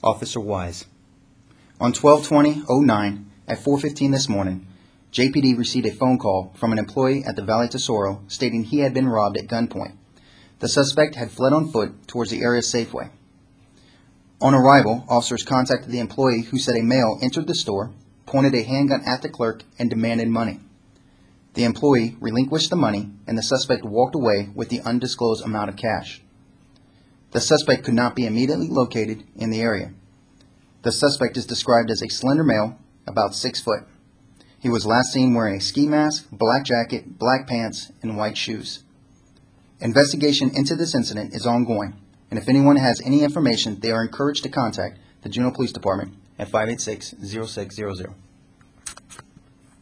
Officer Wise. On 12/20/09 at 4:15 this morning, JPD received a phone call from an employee at the Valley Tesoro stating he had been robbed at gunpoint. The suspect had fled on foot towards the area Safeway. On arrival, officers contacted the employee who said a male entered the store, pointed a handgun at the clerk, and demanded money. The employee relinquished the money, and the suspect walked away with the undisclosed amount of cash. The suspect could not be immediately located in the area. The suspect is described as a slender male, about 6 foot. He was last seen wearing a ski mask, black jacket, black pants, and white shoes. Investigation into this incident is ongoing, and if anyone has any information, they are encouraged to contact the Juneau Police Department at 586-0600.